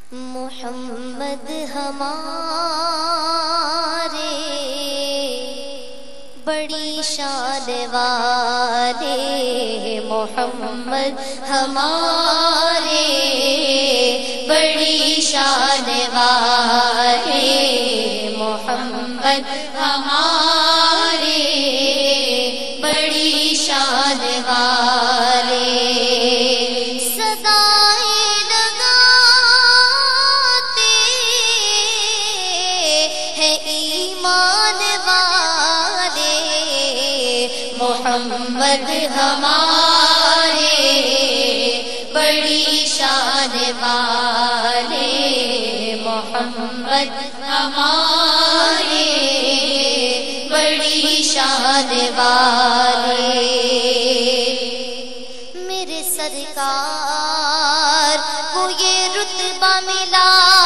محمد ہمارے بڑی شان والے، محمد ہمارے بڑی شان والے، محمد ہمارے بڑی شان والے، صدائیں لگاتے ہیں ایمان والے، محمد ہمارے بڑی شان والے، محمد ہمارے بڑی شان والے، میرے سرکار کو یہ رتبہ ملا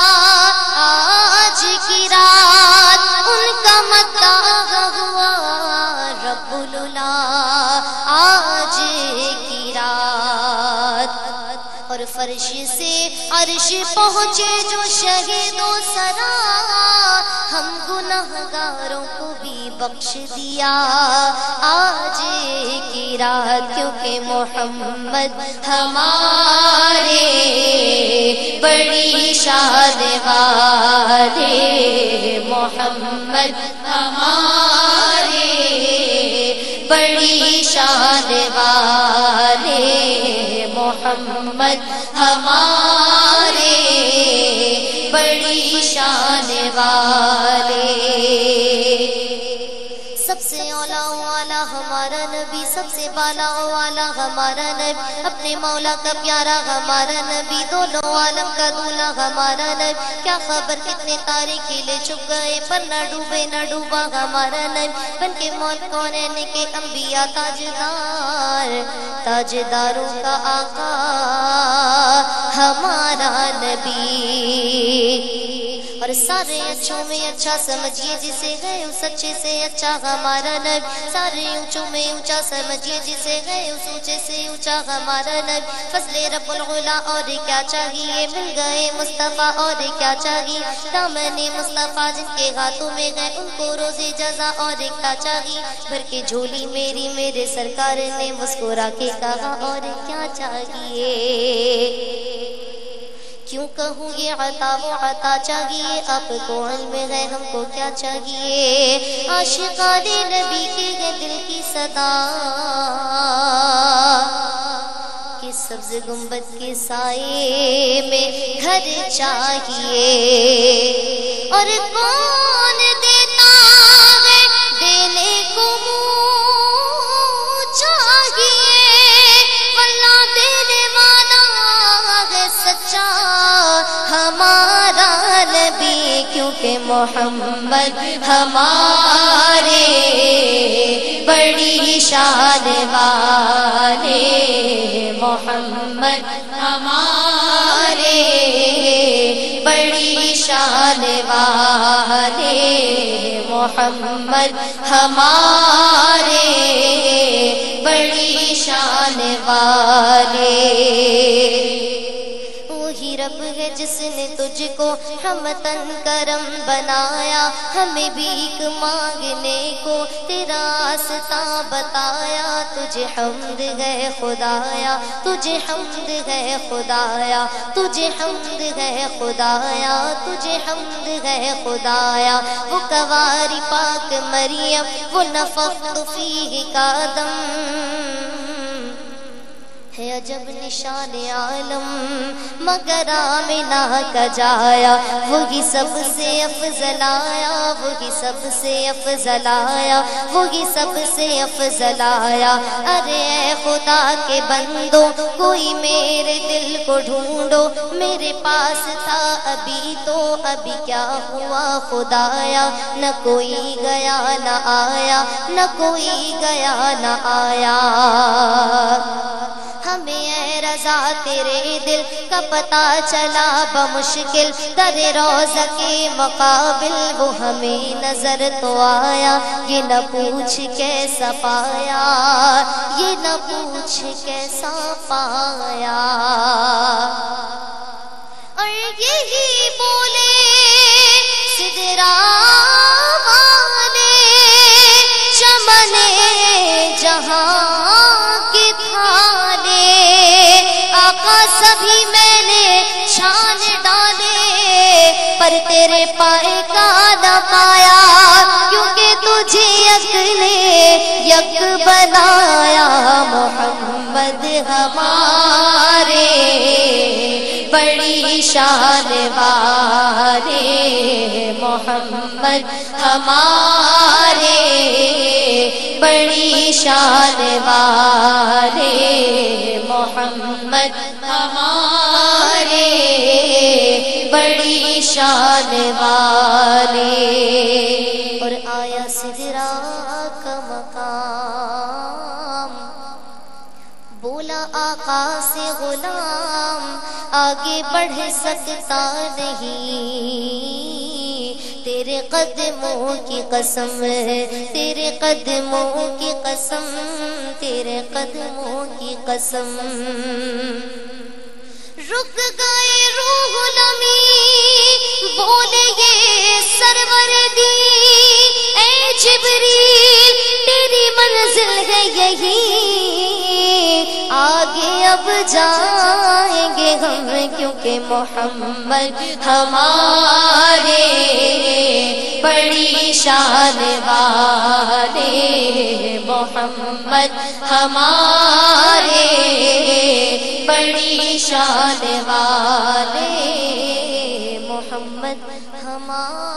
آج کی رات، ان کا مداح ہوا رب العلا آج کی رات، اور فرش سے عرش پہنچے جو شہید و سرا، ہم گنہگاروں کو بھی بخش دیا آج کی رات، کیونکہ محمد ہمارے بڑی شان والے، محمد ہمارے بڑی شان والے، محمد ہمارے بڑی شان والے، سب سے اولا والا ہمارا نبی، سب سے بالا والا ہمارا نبی، اپنے مولا کا پیارا ہمارا نبی، دونوں عالم کا دولہا ہمارا نبی، کیا خبر کتنے تارے کھلے چھپ گئے پر نہ ڈوبے نہ ڈوبا ہمارا نبی، بن کے موت کونین کے انبیاء تاجدار، تاجداروں کا آقا ہمارا نبی، اور سارے اچھوں میں اچھا سمجھیے جسے گئے اس اچھے سے اچھا ہمارا نبی، سارے اونچوں میں اونچا سمجھیے جسے گئے اس اونچے سے اونچا ہمارا نبی، فضل رب العلا اور کیا چاہیے، مل گئے مصطفیٰ اور کیا چاہیے، دامن مصطفیٰ جن کے ہاتھوں میں گئے ان کو روز جزا اور کیا چاہیے، بھر کے جھولی میری میرے سرکار نے مسکرا کے کہا اور کیا چاہیے، کیوں کہوں یہ عطا وہ عطا چاہیے، آپ کو علم ہے ہم کو کیا چاہیے، عاشقان نبی کے دل کی صدا کہ سبز گنبد کے سائے میں گھر چاہیے، اور کون دیتا ہے دینے کو منہ چاہیے، واللہ دینے والا ہے سچا ہمارا نبی، کیونکہ محمد ہمارے بڑی شان والے، محمد ہمارے بڑی شان والے، محمد ہمارے بڑی شان والے، وہی رب ہے جس نے تجھ کو رحمتاً کرم بنایا، ہمیں بھیک مانگنے کو تیرا راستہ بتایا، تجھے حمد ہے خدایا، تجھے حمد ہے خدایا، تجھے حمد ہے خدایا، تجھے حمد ہے خدایا، وہ کواری پاک مریم وہ نفخت فیہ کا دم ہے عجب نشان عالم مگر آمنہ کا جایا، وہی سب سے افضل آیا، وہی سب سے افضل آیا، وہی سب سے افضل آیا، ارے اے خدا کے بندو کوئی میرے دل کو ڈھونڈو، میرے پاس تھا ابھی تو ابھی کیا ہوا خدایا، نہ کوئی گیا نہ آیا، نہ کوئی گیا نہ آیا، ہمیں اے رضا تیرے دل کا پتہ چلا بمشکل، در روضہ کے مقابل وہ ہمیں نظر تو آیا، یہ نہ پوچھ کیسا پایا، یہ نہ پوچھ کیسا پایا، اور یہی بولے سدرا والے چمنے جہاں کے پھالے آقا سبھی میں نے چھان ڈالے پر تیرے پائے کا نہ پایا کیونکہ تجھے یک نے یک بنایا محمد ہمارے بڑی شان والے محمد ہمارے بڑی شان والے محمد ہمارے بڑی شان والے اور آیا سدرا کا مقام بولا آقا سے غلام آگے بڑھ سکتا نہیں تیرے قدموں کی قسم تیرے قدموں کی قسم تیرے قدموں کی قسم رک گئے روح نمی بولے یہ سرور دی اے جبریل تیری منزل ہے یہی آگے اب جائیں گے ہم کیونکہ محمد ہمارے بڑی شان والے محمد ہمارے بڑی شان والے محمد ہمارے